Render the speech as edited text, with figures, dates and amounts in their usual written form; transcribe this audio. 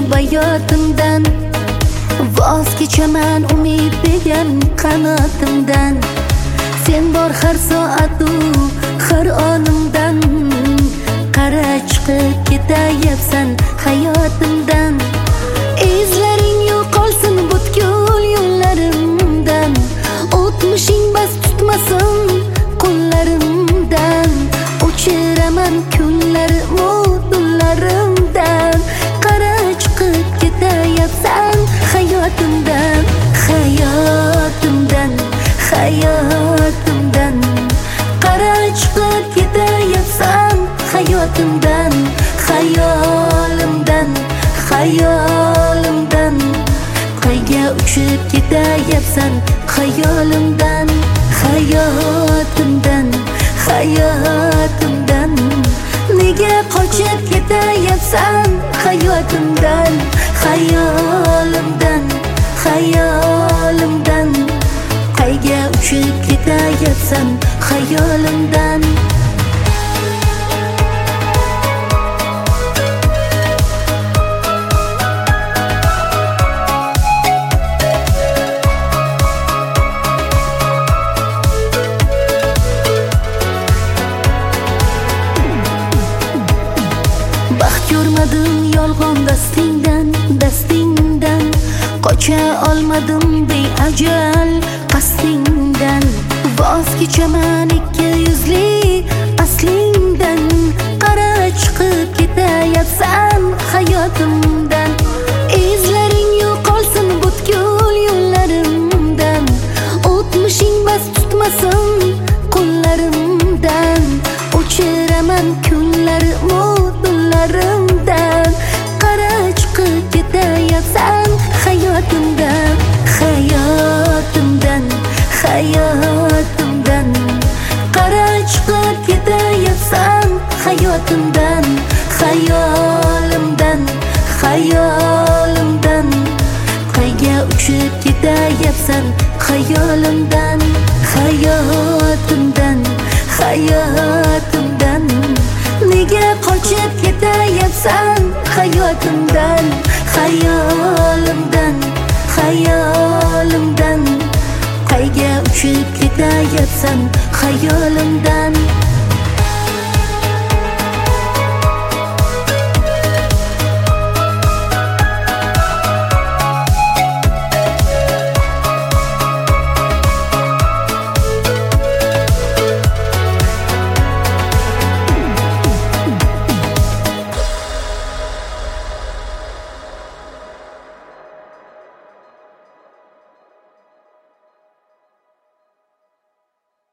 bayotimdan. Voz kechaman umid degan qanotimdan. Sen bor har soatu har onimdan. Qara chiqib ketayapsan hayotimdan. Izlaring yo'qolsin butkul yo'llarimdan. O'tmishing bas tutmasin qo'llarimdan. O'chiraman kunlarim tunlarimdan. Qara chiqib ketayapsan hayotimdan. Hayotimdan, hayotimdan. Qara chiqib ketayapsan hayotimdan. Hayolimdan, hayolimdan. Qayga uchib ketayapsan hayolimdan. Hayotimdan, hayotimdan. Nega qochib ketayapsan hayotimdan. Hayolimdan, hayolimdan. Qayga uchib ketayapsan hayolimdan. Baxt ko'rmadim yolg'on dastingdan, dastingdan. Qocha olmadim beajal qasdingdan. Voz kechaman ikki yuzli aslingdan. Qara chiqib ketayapsan hayotimdan. Izlaring yo'qolsin butkul yo'llarimdan. O'tmishing bas tutmasin qo'llarimdan. O'chiraman kunlarim tunlarimdan. Qara chiqib ketayapsan hayotimdan. Hayotimdan, hayotimdan. Qara chiqib ketayapsan hayotimdan. Hayolimdan, hayolimdan. Qayga uchib ketayapsan hayolimdan. Hayotimdan, hayotimdan. Nega qochib ketayapsan hayotimdan. Hayolimdan, hayolimdan. Qayga uchib ketayapsan hayolimdan.